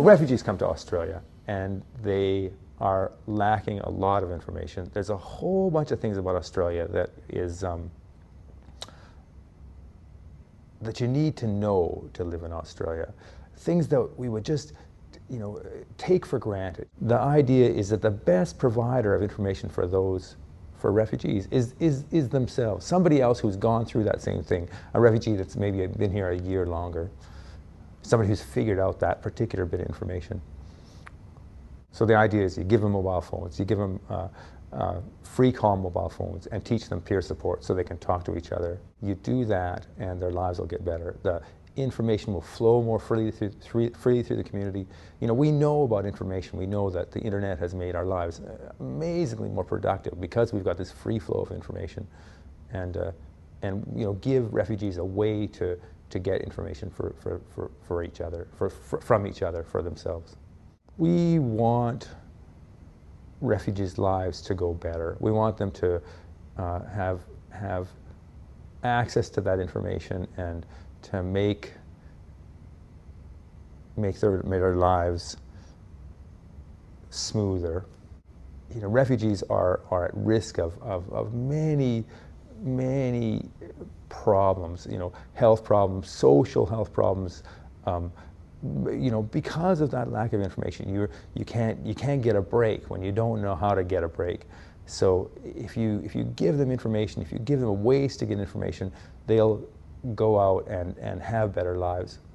refugees come to Australia and they are lacking a lot of information. There's a whole bunch of things about Australia that is that you need to know to live in Australia. Things that we would just, take for granted. The idea is that the best provider of information for refugees is themselves. Somebody else who's gone through that same thing. A refugee that's maybe been here a year longer. Somebody who's figured out that particular bit of information. So the idea is you give them mobile phones, you give them free call mobile phones and teach them peer support so they can talk to each other. You do that and their lives will get better. The information will flow more freely through the community. We know about information. We know that the internet has made our lives amazingly more productive because we've got this free flow of information, and give refugees a way to get information for each other, from each other, for themselves. We want refugees' lives to go better. We want them to have access to that information and to make their lives smoother. Refugees are at risk of many problems. Health problems, social health problems. Because of that lack of information, you can't get a break when you don't know how to get a break. So if you give them information, if you give them ways to get information, they'll go out and have better lives.